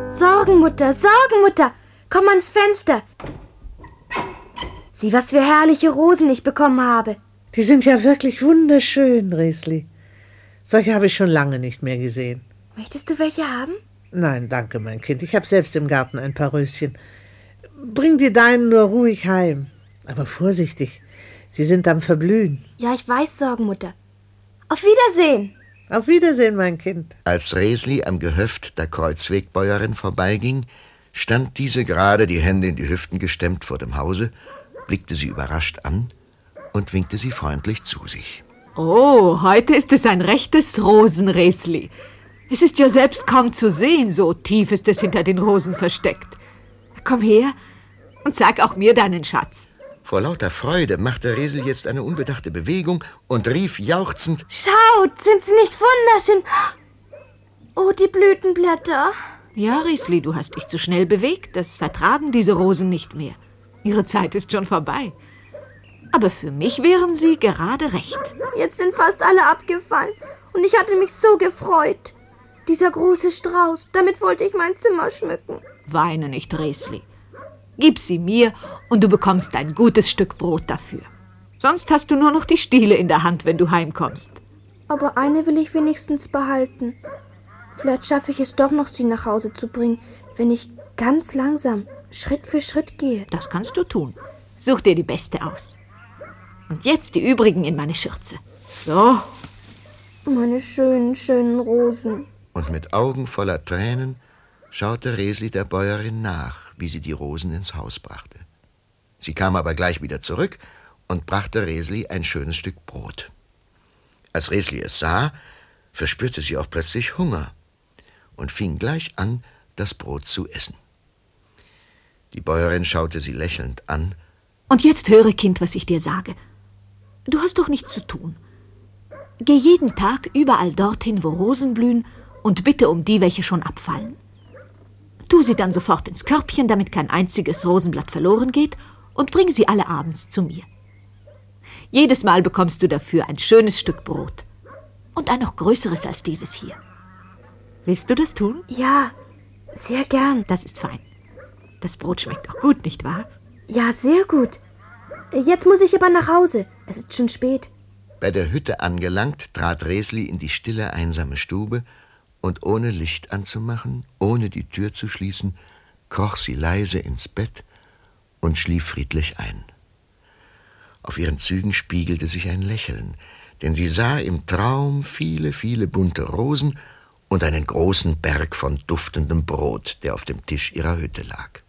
Sorgenmutter, Sorgenmutter, komm ans Fenster. Sieh, was für herrliche Rosen ich bekommen habe. Die sind ja wirklich wunderschön, Resli. Solche habe ich schon lange nicht mehr gesehen. Möchtest du welche haben? Nein, danke, mein Kind. Ich habe selbst im Garten ein paar Röschen. Bring die deinen nur ruhig heim. Aber vorsichtig, sie sind am Verblühen. Ja, ich weiß, Sorgenmutter. Auf Wiedersehen. Auf Wiedersehen, mein Kind. Als Resli am Gehöft der Kreuzwegbäuerin vorbeiging, stand diese gerade, die Hände in die Hüften gestemmt vor dem Hause, blickte sie überrascht an und winkte sie freundlich zu sich. Oh, heute ist es ein rechtes Rosenresli. Es ist ja selbst kaum zu sehen, so tief ist es hinter den Rosen versteckt. Komm her und zeig auch mir deinen Schatz. Vor lauter Freude machte Resli jetzt eine unbedachte Bewegung und rief jauchzend: Schaut, sind sie nicht wunderschön? Oh, die Blütenblätter. Ja, Resli, du hast dich zu schnell bewegt. Das vertragen diese Rosen nicht mehr. Ihre Zeit ist schon vorbei. Aber für mich wären sie gerade recht. Jetzt sind fast alle abgefallen und ich hatte mich so gefreut. Dieser große Strauß, damit wollte ich mein Zimmer schmücken. Weine nicht, Resli. Gib sie mir und du bekommst ein gutes Stück Brot dafür. Sonst hast du nur noch die Stiele in der Hand, wenn du heimkommst. Aber eine will ich wenigstens behalten. Vielleicht schaffe ich es doch noch, sie nach Hause zu bringen, wenn ich ganz langsam, Schritt für Schritt gehe. Das kannst du tun. Such dir die beste aus. Und jetzt die übrigen in meine Schürze. So. Meine schönen, schönen Rosen. Und mit Augen voller Tränen schaute Resli der Bäuerin nach, wie sie die Rosen ins Haus brachte. Sie kam aber gleich wieder zurück und brachte Resli ein schönes Stück Brot. Als Resli es sah, verspürte sie auch plötzlich Hunger und fing gleich an, das Brot zu essen. Die Bäuerin schaute sie lächelnd an. Und jetzt höre, Kind, was ich dir sage. Du hast doch nichts zu tun. Geh jeden Tag überall dorthin, wo Rosen blühen, und bitte um die, welche schon abfallen. Tu sie dann sofort ins Körbchen, damit kein einziges Rosenblatt verloren geht, und bring sie alle abends zu mir. Jedes Mal bekommst du dafür ein schönes Stück Brot. Und ein noch größeres als dieses hier. Willst du das tun? Ja, sehr gern. Das ist fein. Das Brot schmeckt auch gut, nicht wahr? Ja, sehr gut. Jetzt muss ich aber nach Hause. Es ist schon spät. Bei der Hütte angelangt, trat Resli in die stille, einsame Stube und ohne Licht anzumachen, ohne die Tür zu schließen, kroch sie leise ins Bett und schlief friedlich ein. Auf ihren Zügen spiegelte sich ein Lächeln, denn sie sah im Traum viele, viele bunte Rosen und einen großen Berg von duftendem Brot, der auf dem Tisch ihrer Hütte lag.